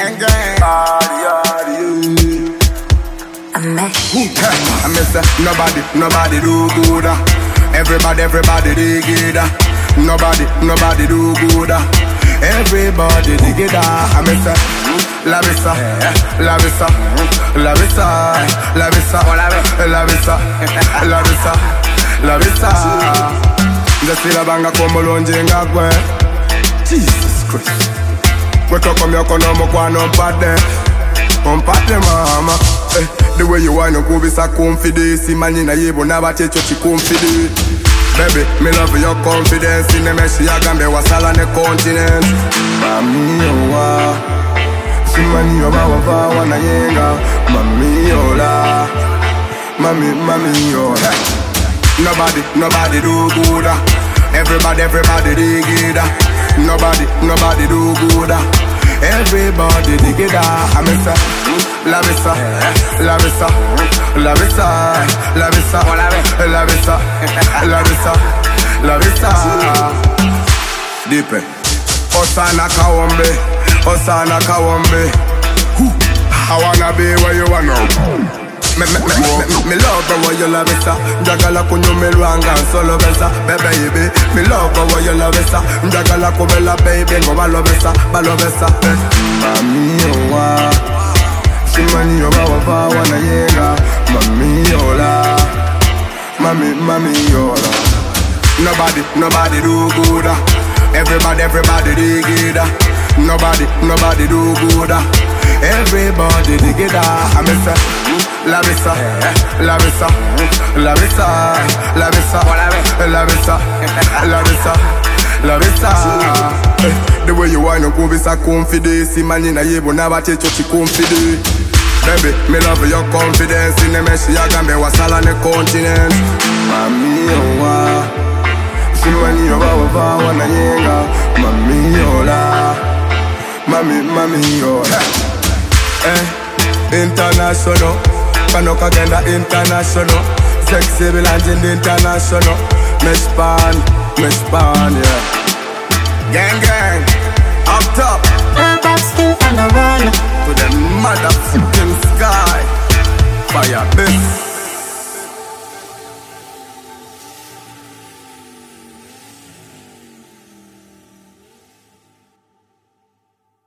Gang, gang. I miss nobody do good. Everybody dig it. Nobody do good. Everybody dig it. I miss Lavisa, Lavisa, Lavisa, Lavisa, Lavisa, Lavisa, Lavisa. Ndasira banga kombolonje ngakwe. Jesus Christ. Wake come your kono kwano mpate mama. The way you want to go is a confidence. Imagine yebo na bachecho chikonfident. Baby, me love your confidence. In the meshi agambe wasala ne continent. Mami owa, simani oba wava wana yenga. Mami ola, mami ola. Nobody do good. Everybody dig it. Nobody do good. Everybody dig it. I miss Lavisa, Lavisa, Lavisa, Lavisa, Lavisa, Lavisa, Lavisa. Deepen. Osana Kawombe. I wanna be where you wanna. Me love the way you love it, Jagala kunyo me luanga solo besa, baby. Me love the way you love it, Jagala kubela baby, go balobesa. Mami owa, simani owa wana yenga. Mami ola, mami ola. Nobody do good. Everybody dig it. Nobody do good. Everybody dig it. I miss Lavisa, Lavisa, Lavisa, Lavisa, Lavisa, Lavisa, Lavisa. The way you want to go is a confidence. Imagine yebo na bachecho chikonfident. Baby, me love your confidence. In the meshi agambe wasala ne continent. Mami owa, simani owa wana yenga. Mami ola, mami ola. International. Panoka genda international. Sexy Bilanjin international. Meshpan, yeah. Gang, up top. Still on the run. To the motherfucking sky. Fire, this.